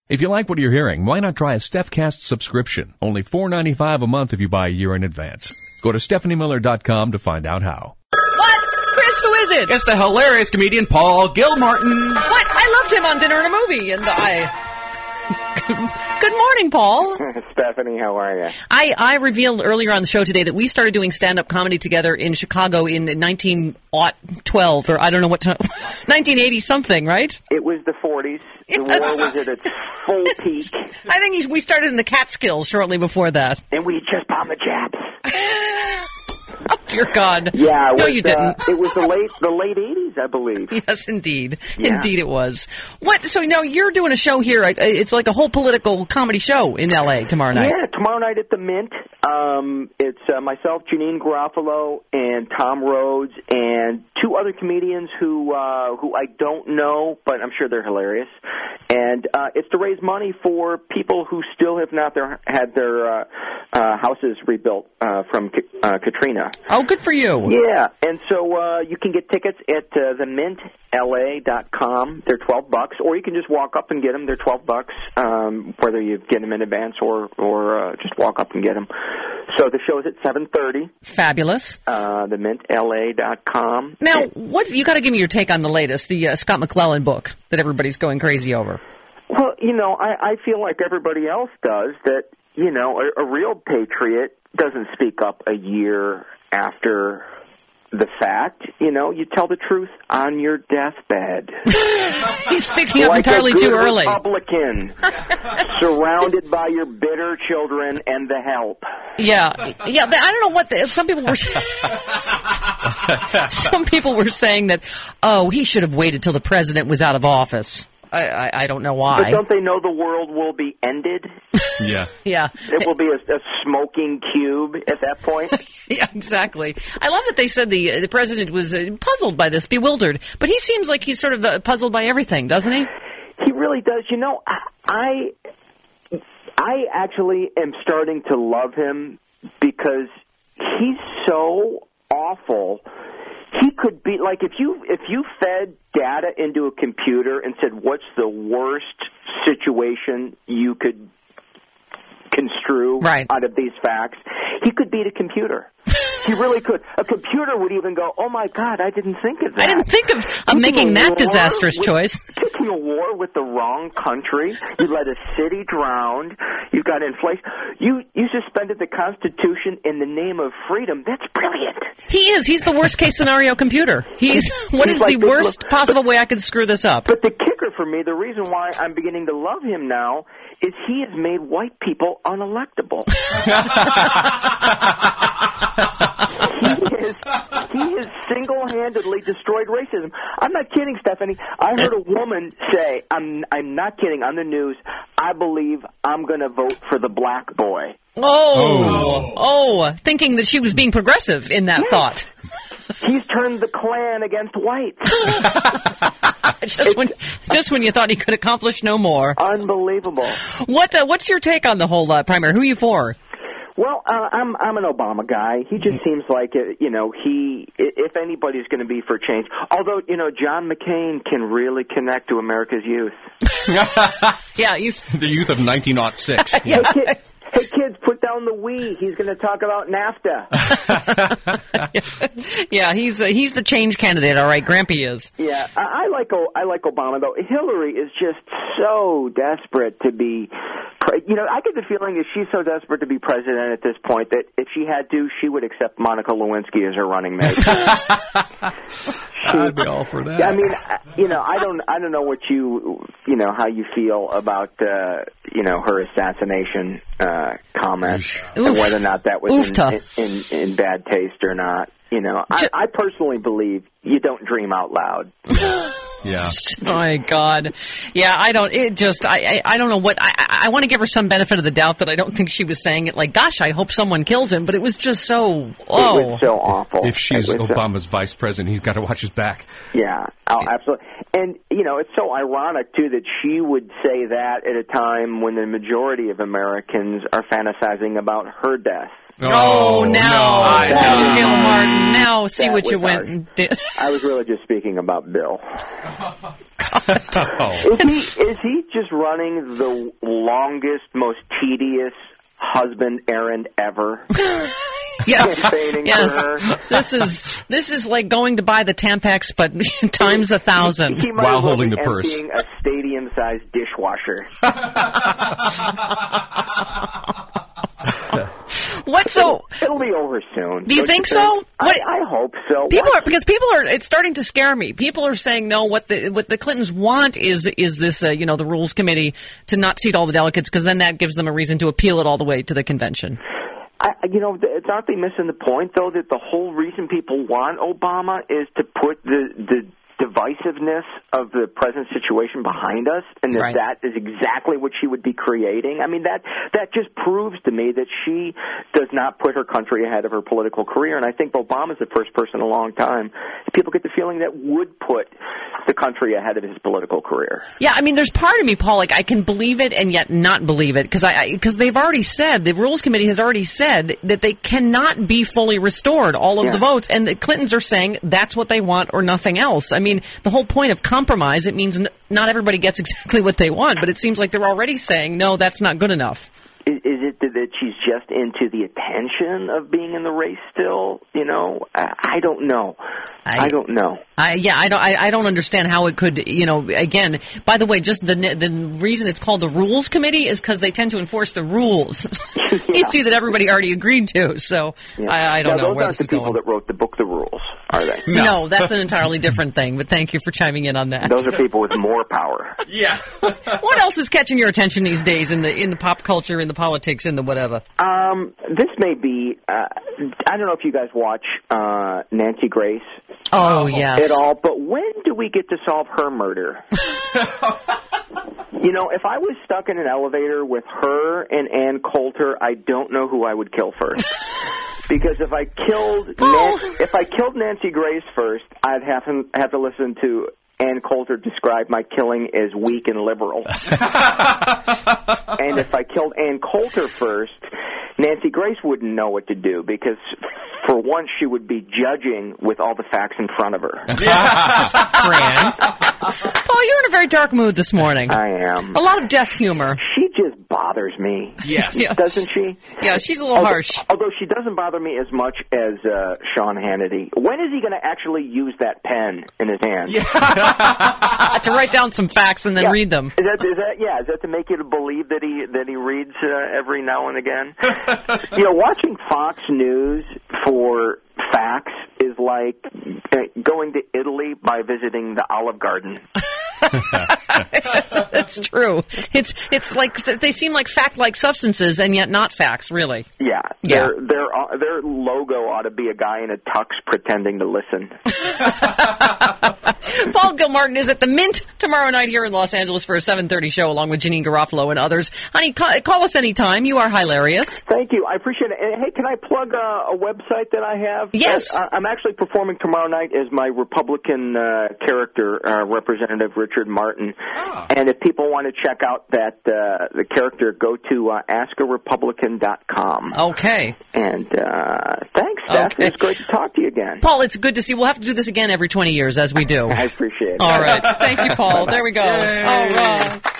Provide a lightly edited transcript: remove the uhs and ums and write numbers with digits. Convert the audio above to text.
If you like what you're hearing, why not try a StephCast subscription? Only $4.95 a month if you buy a year in advance. Go to StephanieMiller.com to find out how. What? Chris, who is it? It's the hilarious comedian Paul Gilmartin. What? I loved him on Dinner and a Movie, and Good morning, Paul. Stephanie, how are you? I revealed earlier on the show today that we started doing stand-up comedy together in Chicago in 1912, or I don't know what time, 1980-something, right? It was the 40s. The war was at its full peak. I think we started in the Catskills shortly before that. And we just bombed the Japs. Oh, dear God. Yeah, no, you didn't. It was the late 80s, I believe. Yes, indeed. Yeah. Indeed it was. What? So now you're doing a show here. It's like a whole political comedy show in L.A. tomorrow night. Yeah, tomorrow night at the Mint. It's myself, Janine Garofalo, and Tom Rhodes, and two other comedians who I don't know, but I'm sure they're hilarious. And it's to raise money for people who still have not had their houses rebuilt from Katrina. Oh, good for you. Yeah, and so you can get tickets at themintla.com. They're $12, or you can just walk up and get them. They're $12, whether you get them in advance or just walk up and get them. So the show is at 7:30. Fabulous. Themintla.com. Now, you got to give me your take on the latest, the Scott McClellan book that everybody's going crazy over. Well, I feel like everybody else does that. A real patriot doesn't speak up a year after the fact. You tell the truth on your deathbed. He's speaking up entirely too early. Republican, surrounded by your bitter children and the help. Yeah. I don't know what some people were saying. Some people were saying that, he should have waited till the president was out of office. I don't know why. But don't they know the world will be ended? Yeah. Yeah. It will be a smoking cube at that point. Yeah, exactly. I love that they said the president was puzzled by this, bewildered. But he seems like he's sort of puzzled by everything, doesn't he? He really does. I actually am starting to love him because he's so awful. He could be like if you fed data into a computer and said, what's the worst situation you could construe out of these facts, he could beat a computer. He really could. A computer would even go, oh, my God, I didn't think of that. I didn't think of making that disastrous choice. Picking a war with the wrong country. You let a city drown. You've got inflation. You suspended the Constitution in the name of freedom. That's brilliant. He is. He's the worst-case scenario computer. What is the worst possible way I could screw this up? But the kicker for me, the reason why I'm beginning to love him now, is he has made white people unelectable. He has single-handedly destroyed racism. I'm not kidding, Stephanie. I heard a woman say, I'm not kidding, on the news, I believe I'm going to vote for the black boy. Oh, thinking that she was being progressive in that thought. He's turned the Klan against whites. just when you thought he could accomplish no more. Unbelievable. What's your take on the whole primary? Who are you for? Well, I'm an Obama guy. He just seems like if anybody's going to be for change. Although John McCain can really connect to America's youth. Yeah, he's the youth of 1906. Yeah. Hey, kids, put down the Wii. He's going to talk about NAFTA. Yeah, he's the change candidate. All right, Grampy is. Yeah, I like Obama though. Hillary is just so desperate to be. I get the feeling that she's so desperate to be president at this point that if she had to, she would accept Monica Lewinsky as her running mate. I'd be all for that. I mean, I don't know what how you feel about her assassination comment and whether or not that was in bad taste or not. I personally believe you don't dream out loud. Yeah. Oh my God. Yeah, I don't know what, I want to give her some benefit of the doubt that I don't think she was saying it like, gosh, I hope someone kills him, but it was just so, It was so awful. If she's Obama's vice president, he's got to watch his back. Yeah, absolutely. And, it's so ironic, too, that she would say that at a time when the majority of Americans are fantasizing about her death. Oh, now, Bill Martin, now see what you went and did. I was really just speaking about Bill. Is he just running the longest, most tedious husband errand ever? Yes. Campaigning for her? This is like going to buy the Tampax, but times 1,000. He might While as well holding be the purse. emptying a stadium-sized dishwasher. What? So It'll be over soon. do you Don't think so? What? I hope so. People are, because people are, it's starting to scare me. People are saying, no, what the Clintons want is this, the Rules Committee to not seat all the delegates, because then that gives them a reason to appeal it all the way to the convention. Aren't they missing the point, though, that the whole reason people want Obama is to put the divisiveness of the present situation behind us, and that is exactly what she would be creating? I mean, that just proves to me that she does not put her country ahead of her political career, and I think Obama's the first person in a long time people get the feeling that would put the country ahead of his political career. Yeah, I mean, there's part of me, Paul, like I can believe it and yet not believe it, because they've already said, the Rules Committee has already said that they cannot be fully restored, all of the votes, and the Clintons are saying that's what they want or nothing else. I mean, the whole point of compromise, it means not everybody gets exactly what they want, but it seems like they're already saying, no, that's not good enough. Is it that she's just into the attention of being in the race still? I don't know. I don't know. I don't understand how it could, again, by the way, just the reason it's called the Rules Committee is because they tend to enforce the rules. You see that everybody already agreed to, so I don't know where this is going. Those aren't the people that wrote the book, The Rules, are they? No, that's an entirely different thing, but thank you for chiming in on that. Those are people with more power. Yeah. What else is catching your attention these days in the pop culture, in the politics, in the whatever? This may be, I don't know if you guys watch Nancy Grace. Oh, yes. At all, but when do we get to solve her murder? If I was stuck in an elevator with her and Ann Coulter, I don't know who I would kill first. Because if I killed Nancy Grace first, I'd have to listen to Ann Coulter describe my killing as weak and liberal. And if I killed Ann Coulter first, Nancy Grace wouldn't know what to do, because for once she would be judging with all the facts in front of her. Fran. Paul, you're in a very dark mood this morning. I am. A lot of death humor. She just bothers me. Yes. Doesn't she? Yeah, she's a little harsh. Although she doesn't bother me as much as Sean Hannity. When is he going to actually use that pen in his hand? Yeah. To write down some facts and then read them. Is that to make you believe that he reads every now and again? Watching Fox News for facts is like going to Italy by visiting the Olive Garden. That's true. It's like they seem like fact-like substances and yet not facts, really. Yeah. Their logo ought to be a guy in a tux pretending to listen. Paul Gilmartin is at the Mint tomorrow night here in Los Angeles for a 7:30 show along with Janine Garofalo and others. Honey, call us anytime. You are hilarious. Thank you. I appreciate it. And, hey, can I plug a website that I have? Yes. I'm actually performing tomorrow night as my Republican character, Representative Richard Martin. Oh. And if people want to check out that the character, go to askarepublican.com. Okay. And thanks, Steph. Okay. It's great to talk to you again. Paul, it's good to see. We'll have to do this again every 20 years, as we do. I appreciate it. All right. Thank you, Paul. There we go. Yay. All right.